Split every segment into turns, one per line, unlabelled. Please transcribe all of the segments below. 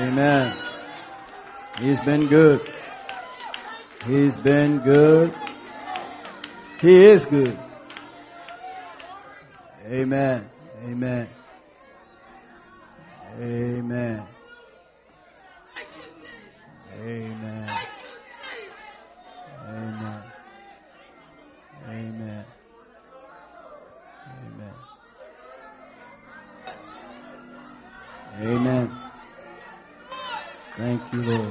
Amen. He's been good. He's been good. He is good. Amen. Amen. Amen. Amen. Amen. Amen. Amen. Amen. Thank you, Lord.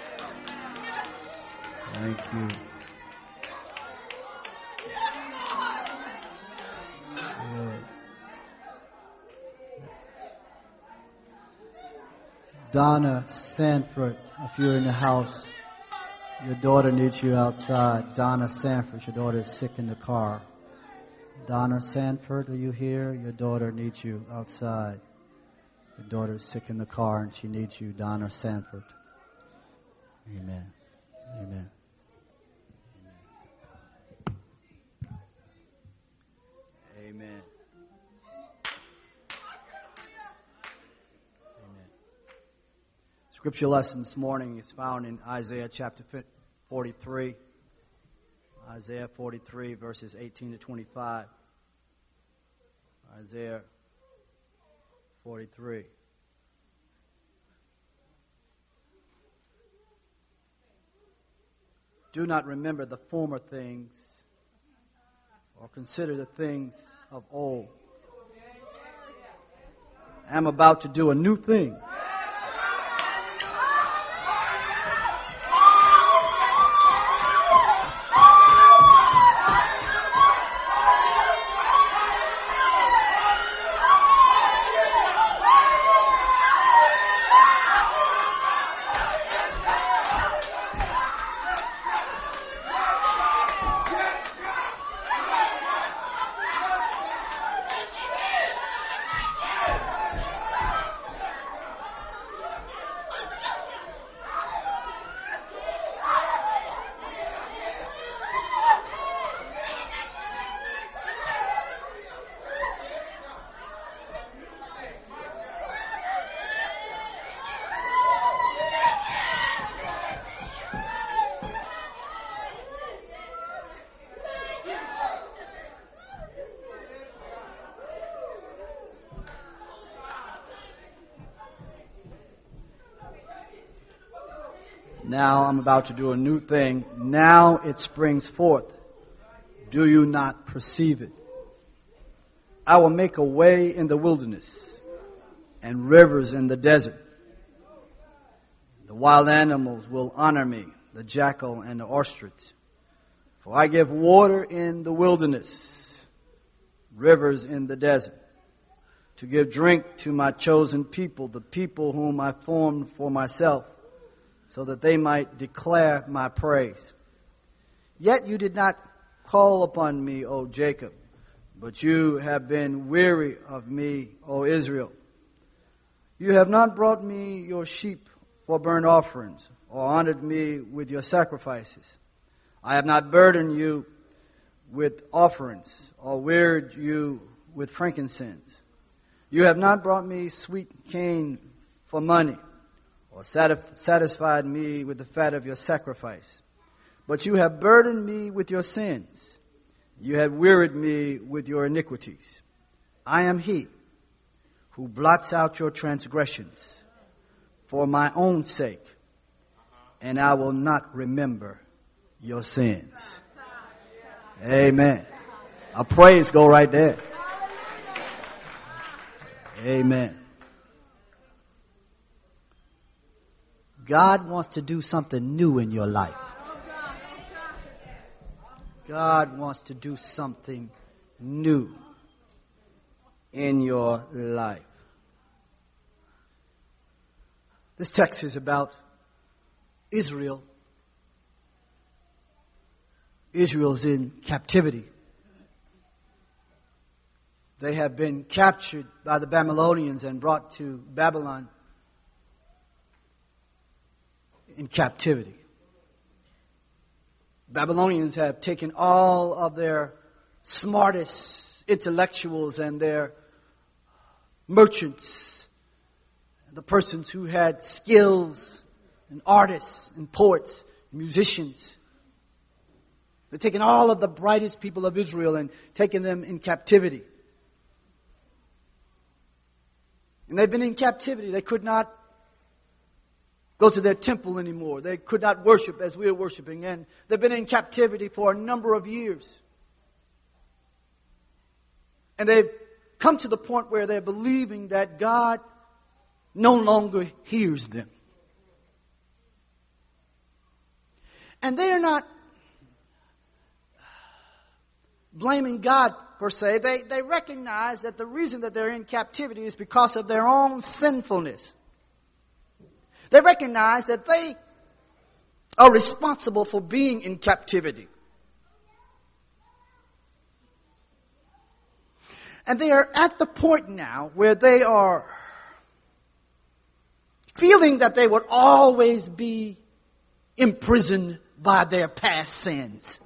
Thank you. Yeah. Donna Sanford, if you're in the house, your daughter needs you outside. Donna Sanford, your daughter is sick in the car. Donna Sanford, are you here? Your daughter needs you outside. Your daughter is sick in the car and she needs you, Donna Sanford. Amen. Amen. Amen. Amen. Scripture lesson this morning is found in Isaiah chapter 43. Isaiah 43, verses 18 to 25. Isaiah 43. Do not remember the former things, or consider the things of old. I am about to do a new thing. Now I'm about to do a new thing. Now it springs forth. Do you not perceive it? I will make a way in the wilderness and rivers in the desert. The wild animals will honor me, the jackal and the ostrich. For I give water in the wilderness, rivers in the desert, to give drink to my chosen people, the people whom I formed for myself, so that they might declare my praise. Yet you did not call upon me, O Jacob, but you have been weary of me, O Israel. You have not brought me your sheep for burnt offerings, or honored me with your sacrifices. I have not burdened you with offerings, or wearied you with frankincense. You have not brought me sweet cane for money, or satisfied me with the fat of your sacrifice. But you have burdened me with your sins. You have wearied me with your iniquities. I am he who blots out your transgressions for my own sake, and I will not remember your sins. Amen. A praise go right there. Amen. God wants to do something new in your life. God wants to do something new in your life. This text is about Israel. Israel's in captivity. They have been captured by the Babylonians and brought to Babylon in captivity. Babylonians have taken all of their smartest intellectuals and their merchants, the persons who had skills, and artists, and poets, and musicians. They're taking all of the brightest people of Israel and taking them in captivity. And they've been in captivity. They could not go to their temple anymore. They could not worship as we are worshiping. And they've been in captivity for a number of years. And they've come to the point where they're believing that God no longer hears them. And they are not blaming God per se. They recognize that the reason that they're in captivity is because of their own sinfulness. They recognize that they are responsible for being in captivity. And they are at the point now where they are feeling that they would always be imprisoned by their past sins.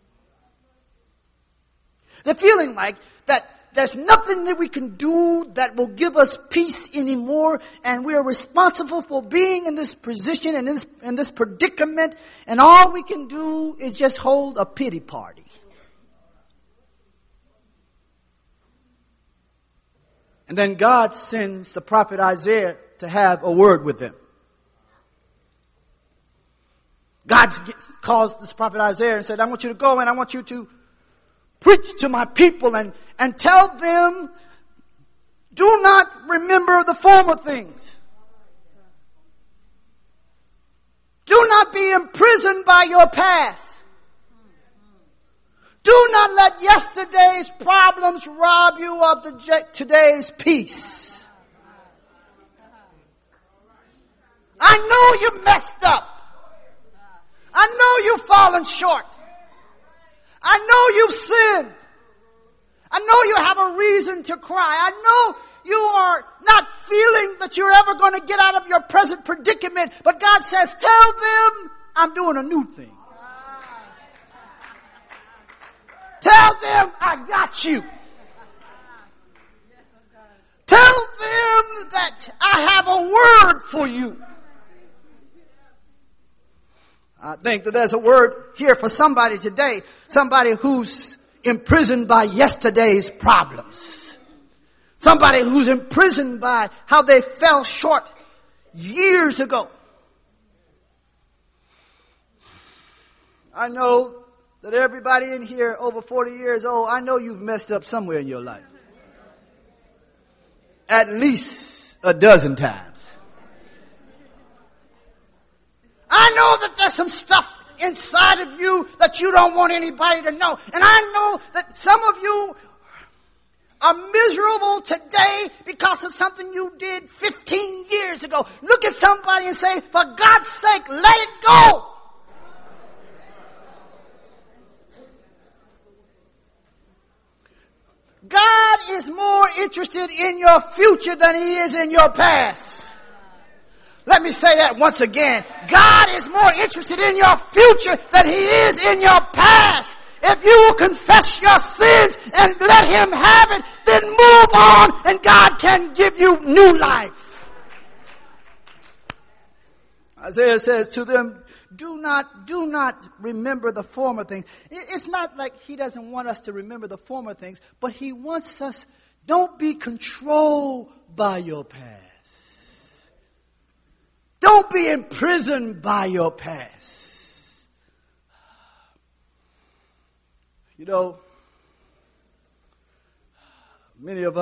They're feeling like that there's nothing that we can do that will give us peace anymore, and we are responsible for being in this position and in this predicament, and all we can do is just hold a pity party. And then God sends the prophet Isaiah to have a word with them. God calls this prophet Isaiah and said, I want you to go and I want you to preach to my people and tell them, do not remember the former things. Do not be imprisoned by your past. Do not let yesterday's problems rob you of today's peace. I know you messed up. I know you've fallen short. I know you've sinned. I know you have a reason to cry. I know you are not feeling that you're ever going to get out of your present predicament. But God says, tell them I'm doing a new thing. Tell them I got you. Tell them that I have a word for you. I think that there's a word here for somebody today. Somebody who's imprisoned by yesterday's problems. Somebody who's imprisoned by how they fell short years ago. I know that everybody in here over 40 years old, I know you've messed up somewhere in your life. At least a dozen times. I know that there's some stuff inside of you that you don't want anybody to know. And I know that some of you are miserable today because of something you did 15 years ago. Look at somebody and say, for God's sake, let it go. God is more interested in your future than He is in your past. Let me say that once again. God is more interested in your future than He is in your past. If you will confess your sins and let Him have it, then move on and God can give you new life. Isaiah says to them, do not remember the former things. It's not like He doesn't want us to remember the former things, but He wants us, don't be controlled by your past. Don't be imprisoned by your past. You know, some of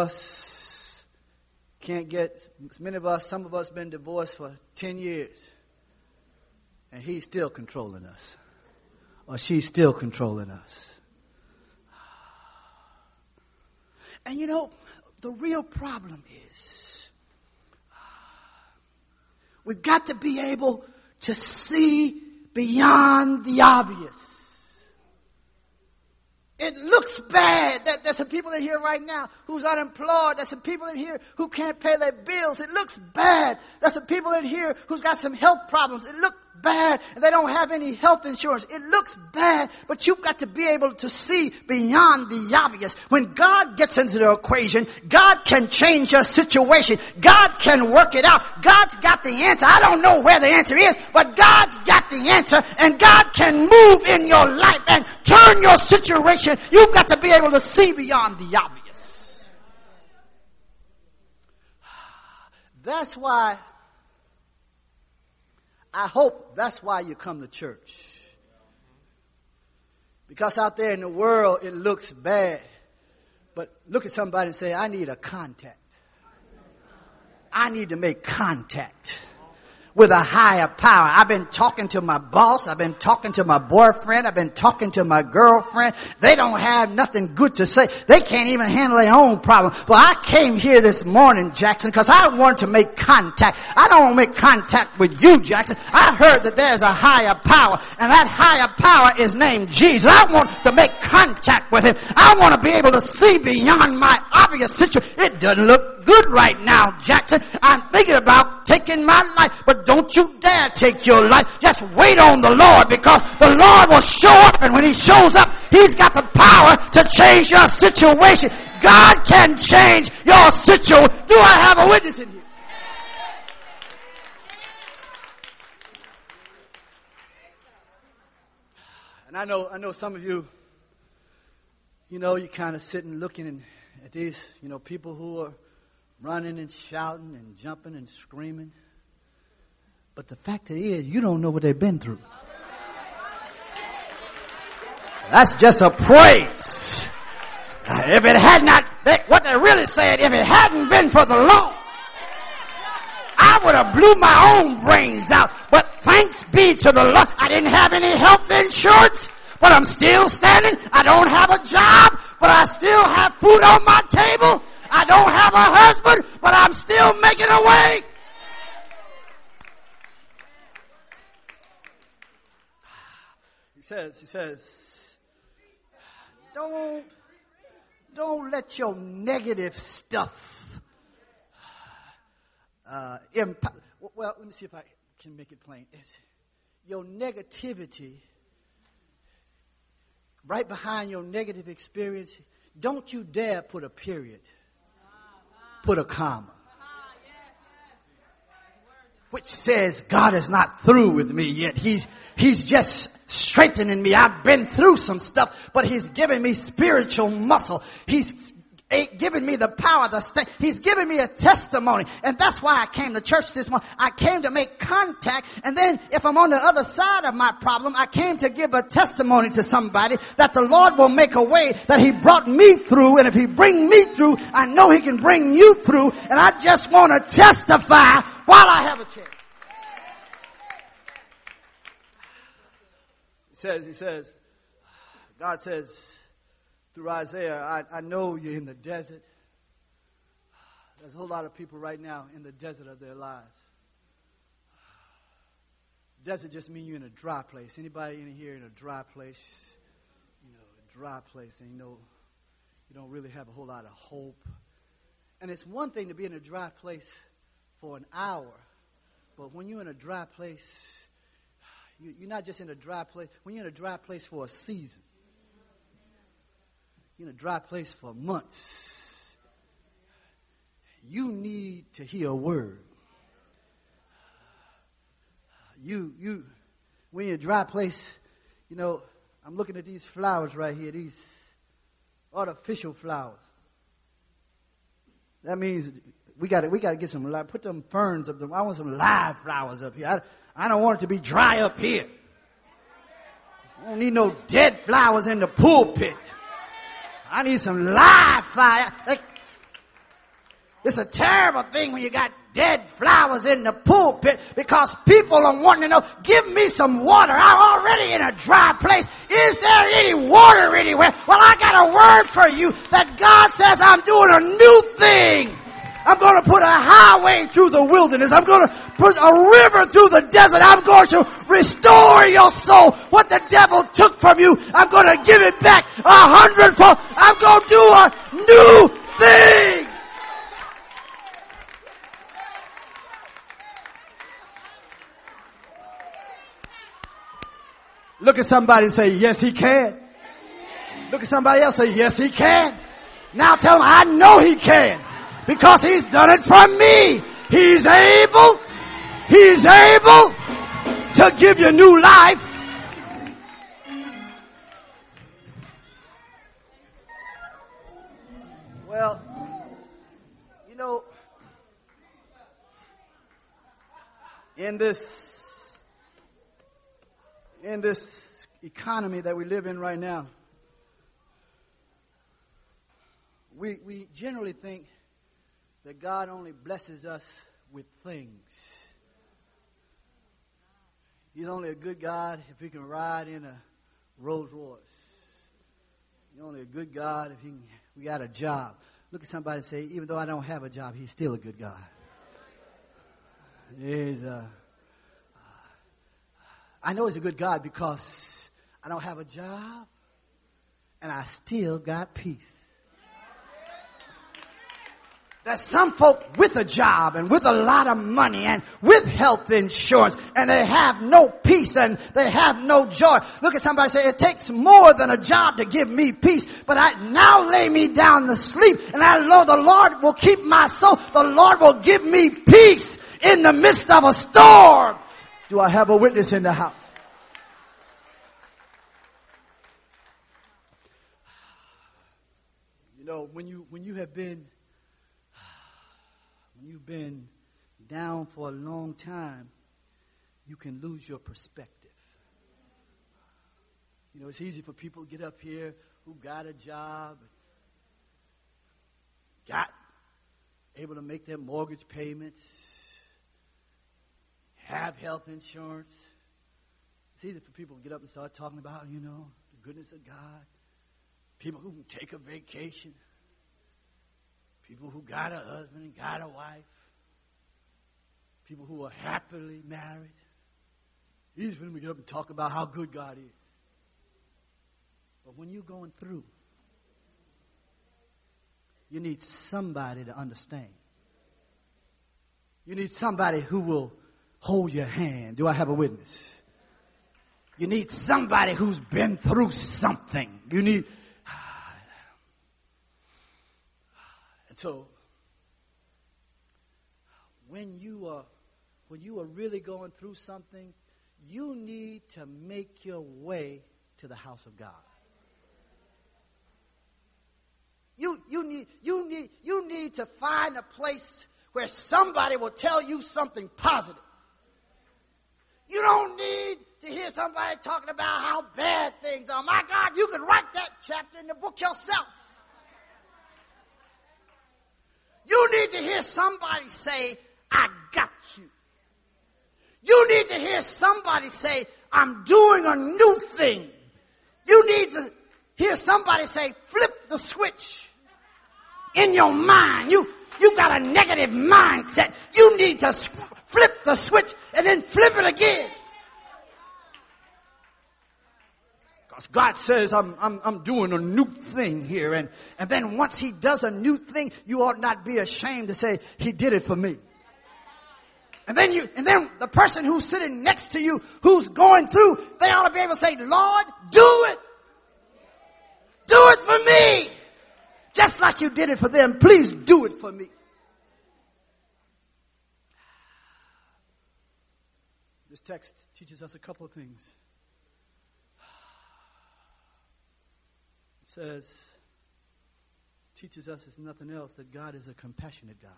us been divorced for 10 years. And he's still controlling us. Or she's still controlling us. And you know, the real problem is we've got to be able to see beyond the obvious. It looks bad. There's some people in here right now who's unemployed. There's some people in here who can't pay their bills. It looks bad. There's some people in here who's got some health problems. It looks bad and they don't have any health insurance. It looks bad, but you've got to be able to see beyond the obvious. When God gets into the equation, God can change your situation. God can work it out. God's got the answer. I don't know where the answer is, but God's got the answer, and God can move in your life and turn your situation. You've got to be able to see beyond the obvious. That's why I hope that's why you come to church. Because out there in the world, it looks bad. But look at somebody and say, I need a contact. I need to make contact with a higher power. I've been talking to my boss. I've been talking to my boyfriend. I've been talking to my girlfriend. They don't have nothing good to say. They can't even handle their own problem. But I came here this morning, Jackson, because I wanted to make contact. I don't want to make contact with you, Jackson. I heard that there's a higher power, and that higher power is named Jesus. I want to make contact with him. I want to be able to see beyond my obvious situation. It doesn't look good right now, Jackson. I'm thinking about taking my life, but don't you dare take your life. Just wait on the Lord, because the Lord will show up, and when he shows up, he's got the power to change your situation. God can change your situation. Do I have a witness in here? And I know some of you, you're kind of sitting looking at these, people who are running and shouting and jumping and screaming. But the fact is, you don't know what they've been through. That's just a praise. If it had not, what they really said, if it hadn't been for the Lord, I would have blew my own brains out. But thanks be to the Lord, I didn't have any health insurance, but I'm still standing. I don't have a job, but I still have food on my table. I don't have a husband, but I'm still making a way. He says, don't let your negative stuff impact. Well, let me see if I can make it plain. It's your negativity, right behind your negative experience, don't you dare put a period. Put a comma. Which says God is not through with me yet. He's just strengthening me. I've been through some stuff, but he's given me spiritual muscle. He's given me the power to stay. He's given me a testimony. And that's why I came to church this morning. I came to make contact. And then if I'm on the other side of my problem, I came to give a testimony to somebody that the Lord will make a way, that he brought me through. And if he bring me through, I know he can bring you through. And I just want to testify while I have a chance. He says, God says through Isaiah, I know you're in the desert. There's a whole lot of people right now in the desert of their lives. Desert just means you're in a dry place. Anybody in here in a dry place? A dry place, and you don't really have a whole lot of hope. And it's one thing to be in a dry place for an hour, but when you're in a dry place, you're not just in a dry place. When you're in a dry place for a season, you're in a dry place for months, you need to hear a word. When you're in a dry place, I'm looking at these flowers right here, these artificial flowers. That means we got to get some live. Put them ferns up there. I want some live flowers up here. I don't want it to be dry up here. I don't need no dead flowers in the pulpit. I need some live flowers. It's a terrible thing when you got dead flowers in the pulpit, because people are wanting to know, give me some water. I'm already in a dry place. Is there any water anywhere? Well, I got a word for you that God says I'm doing a new thing. I'm going to put a highway through the wilderness. I'm going to put a river through the desert. I'm going to restore your soul. What the devil took from you, I'm going to give it back 100-fold. I'm going to do a new thing. Look at somebody and say, yes, he can. Look at somebody else and say, yes, he can. Now tell him, I know he can. Because he's done it for me. He's able to give you new life. Well, you know, in this economy that we live in right now, we generally think that God only blesses us with things. He's only a good God if he can ride in a Rolls Royce. He's only a good God if we got a job. Look at somebody and say, even though I don't have a job, he's still a good God. I know he's a good God because I don't have a job and I still got peace. There's some folk with a job and with a lot of money and with health insurance and they have no peace and they have no joy. Look at somebody and say, it takes more than a job to give me peace, but I now lay me down to sleep and I know the Lord will keep my soul. The Lord will give me peace in the midst of a storm. Do I have a witness in the house? You know, when you've been down for a long time, you can lose your perspective. You know, it's easy for people to get up here who got a job, got able to make their mortgage payments, have health insurance. It's easy for people to get up and start talking about, you know, the goodness of God. People who can take a vacation. People who got a husband and got a wife. People who are happily married. Easy for them to get up and talk about how good God is. But when you're going through, you need somebody to understand. You need somebody who will hold your hand. Do I have a witness? You need somebody who's been through something. You need... And so, when you are really going through something, you need to make your way to the house of God. You need to find a place where somebody will tell you something positive. You don't need to hear somebody talking about how bad things are. My God, you could write that chapter in the book yourself. You need to hear somebody say, I got you. You need to hear somebody say, I'm doing a new thing. You need to hear somebody say, flip the switch in your mind. You got a negative mindset. You need to flip the switch and then flip it again. Because God says, I'm doing a new thing here. And then once he does a new thing, you ought not be ashamed to say, he did it for me. And then the person who's sitting next to you, who's going through, they ought to be able to say, Lord, do it. Do it for me. Just like you did it for them, please do it for me. This text teaches us a couple of things. Teaches us, it's nothing else, that God is a compassionate God.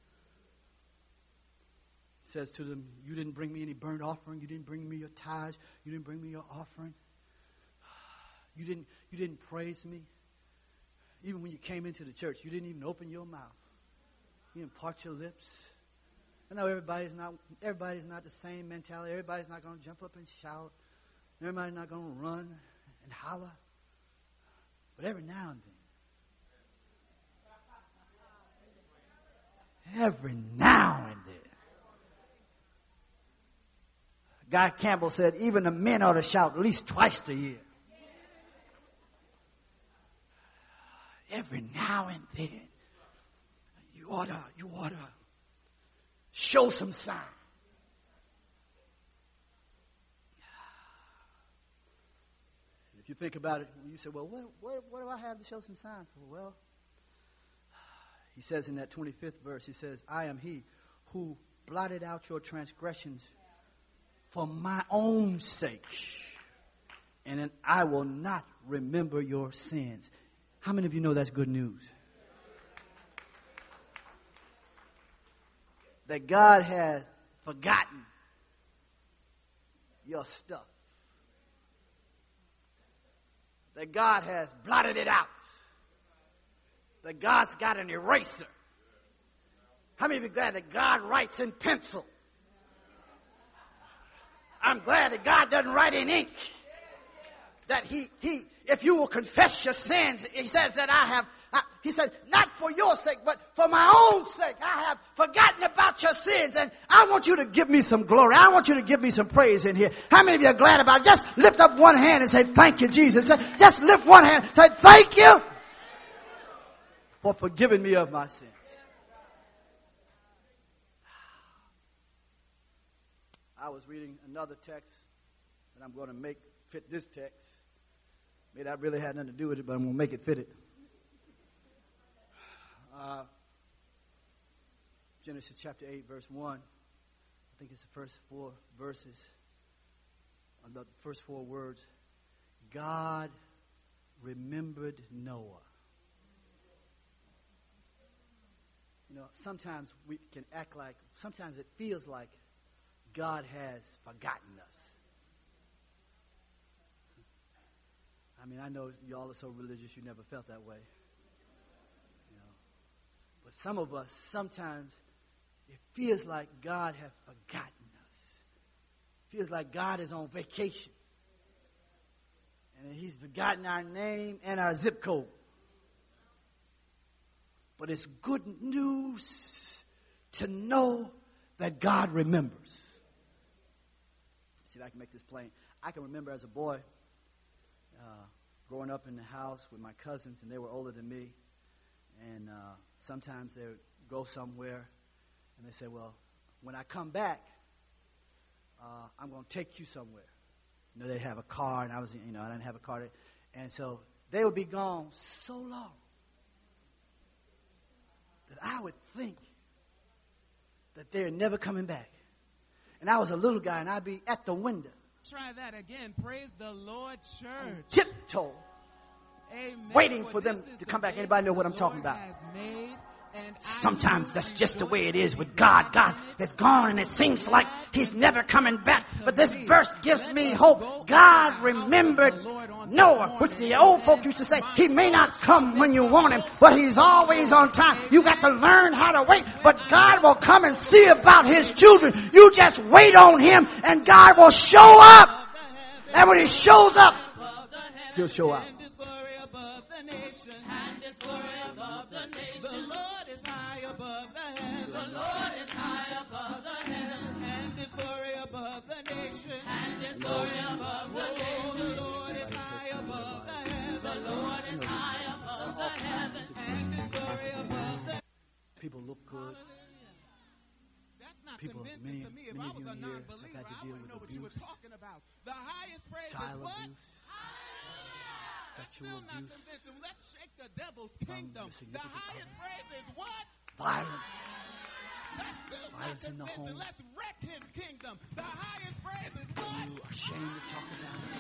He says to them, you didn't bring me any burnt offering. You didn't bring me your tithes. You didn't bring me your offering. You didn't praise me. Even when you came into the church, you didn't even open your mouth. You didn't part your lips. I know everybody's not the same mentality. Everybody's not going to jump up and shout. Everybody's not going to run and holler. But every now and then, Guy Campbell said, even the men ought to shout at least twice a year. Every now and then, you ought to show some sign. think about it, you say, well, what do I have to show some sign for? Well, he says in that 25th verse, he says, I am he who blotted out your transgressions for my own sake, and then I will not remember your sins. How many of you know that's good news? That God has forgotten your stuff. That God has blotted it out. That God's got an eraser. How many of you are glad that God writes in pencil? I'm glad that God doesn't write in ink. That he if you will confess your sins, he says that he said, not for your sake, but for my own sake, I have forgotten about your sins. And I want you to give me some glory. I want you to give me some praise in here. How many of you are glad about it? Just lift up one hand and say, thank you, Jesus. Just lift one hand. Say, thank you for forgiving me of my sins. I was reading another text that I'm going to make fit this text. May not really have nothing to do with it, but I'm going to make it fit it. Genesis chapter 8, verse 1. I think it's the first 4 verses. The first 4 words. God remembered Noah. You know, sometimes we can act like, sometimes it feels like God has forgotten us. I mean, I know y'all are so religious you never felt that way. You know. But some of us, sometimes it feels like God has forgotten us. It feels like God is on vacation. And he's forgotten our name and our zip code. But it's good news to know that God remembers. See if I can make this plain. I can remember as a boy growing up in the house with my cousins, and they were older than me. And sometimes they would go somewhere, and they say, well, when I come back, I'm going to take you somewhere. You know, they have a car, and I didn't have a car. And so they would be gone so long that I would think that they're never coming back. And I was a little guy, and I'd be at the window.
Try that again. Praise the Lord, church.
Tiptoe.
Amen.
Waiting for them to come back. Anybody know what I'm talking about? Sometimes that's just the way it is with God. God is gone, and it seems like he's never coming back. But this verse gives me hope. God remembered Noah, which the old folk used to say, he may not come when you want him, but he's always on time. You got to learn how to wait, but God will come and see about his children. You just wait on him, and God will show up. And when he shows up, he'll show up. People look good. People, many of you here have had to deal with abuse, child abuse, sexual abuse,
let's shake the devil's kingdom. The highest praise is what?
Violence in the home.
Let's wreck his kingdom. The highest praise is what?
Are you ashamed to talk about it?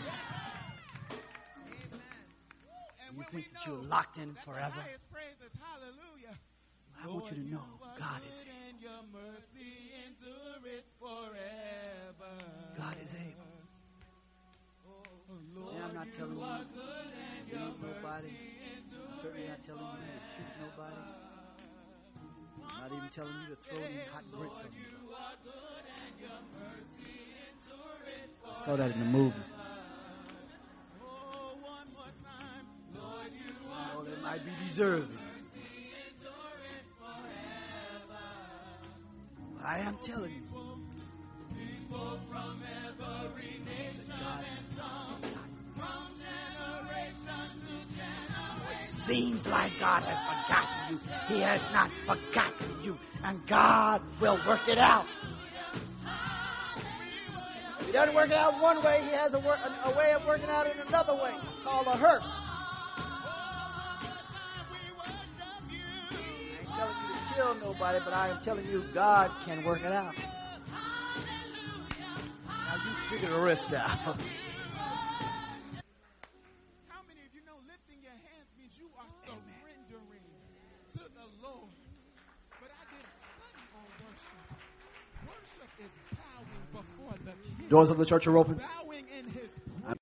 And
you think that you're locked in forever?
The highest praise is hallelujah.
I want you to know God is able. God is able. And I'm not telling you to leave nobody. I'm certainly not telling you to shoot nobody. I'm not even telling you to throw any hot bricks on you. I saw that in the movies. Oh, they might be deserving. But I am telling you it seems like God has forgotten you. He has not forgotten you. And God will work it out. He doesn't work it out one way. He has a way of working out in another way called a hearse. I ain't telling you to kill nobody, but I am telling you God can work it out. Now you figure the rest out.
How many of you know lifting your hands means you are surrendering to the Lord? But I didn't study on worship. Worship is bowing before the King.
Doors of the church are open.
Bowing